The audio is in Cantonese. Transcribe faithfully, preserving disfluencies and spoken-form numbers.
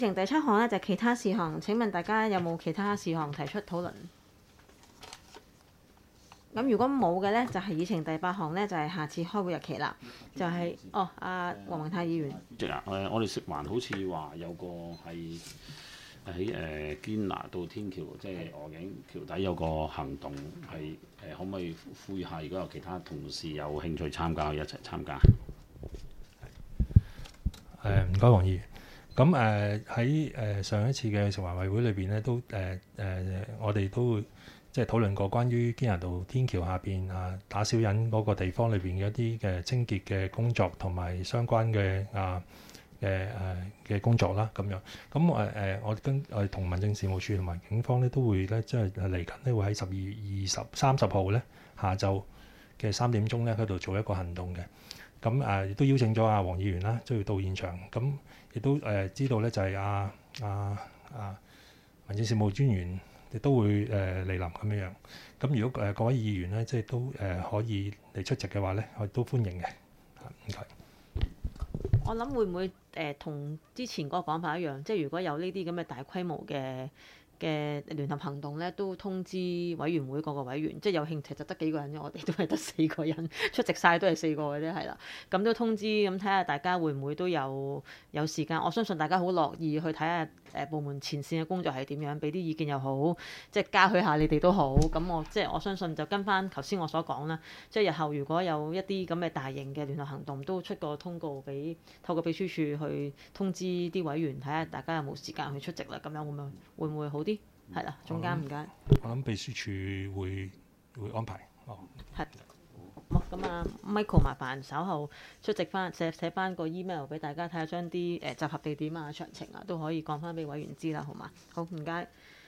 程第七項咧就係其他事項，請問大家有冇其他事項提出討論？咁如果冇嘅咧，就係議程第八項咧，就係下次開會日期啦。就係、哦，阿黃宏泰議員。 即係啊，誒，我哋食環好似話有個係喺誒堅拿道天橋，即係鵝頸橋底有個行動係誒、呃，可唔可以呼籲下？如果有其他同事有興趣參加，可以一齊參加。 誒唔該，黃議員。咁誒喺誒上一次嘅食環委會裏邊咧，都誒誒、呃呃、我哋都會即係討論過關於堅拿道天橋下邊啊打小人嗰個地方裏邊嘅一啲嘅清潔嘅工作同埋相關嘅啊嘅誒嘅工作啦咁樣。咁誒誒我跟我哋同民政事務處同埋警方咧都會咧即係嚟緊咧會喺十二月二十三十號咧下晝嘅三點鐘咧喺度做一個行動嘅。咁誒亦都邀請咗阿黃議員啦，即係到現場。咁亦都誒、呃、知道咧，就係阿阿阿民政事務專員亦都會誒嚟臨咁樣樣。咁如果誒、呃、各位議員咧，即係都誒、呃、可以嚟出席嘅話咧，我都歡迎嘅。唔該。 我諗會唔會誒同、呃、之前嗰個講法一樣，即係如果有呢啲咁嘅大規模嘅嘅聯合行動咧，都通知委員會各個委員，即係有興趣就得幾個人啫，我哋都係得四個人出席晒，都係四個嘅啫，係啦。咁都通知，咁睇下大家會唔會都有有時間。我相信大家好樂意去睇下誒部門前線嘅工作係點樣，俾啲意見又好，即係嘉許下你哋都好。咁我即係我相信就跟翻頭先我所講啦，即係日後如果有一啲咁嘅大型嘅聯合行動，都出個通告俾透過秘書處去通知啲委員，睇下大家有冇時間去出席啦。咁樣會唔會會唔會好啲？係啦，總監唔該。 我諗秘書處會會安排。哦， 係。好，咁啊，Michael 麻煩稍後出席翻，寫寫翻個 email 俾大家睇下，將啲誒集合地點啊、詳情啊都可以講翻俾委員知啦，好嘛？好，唔該。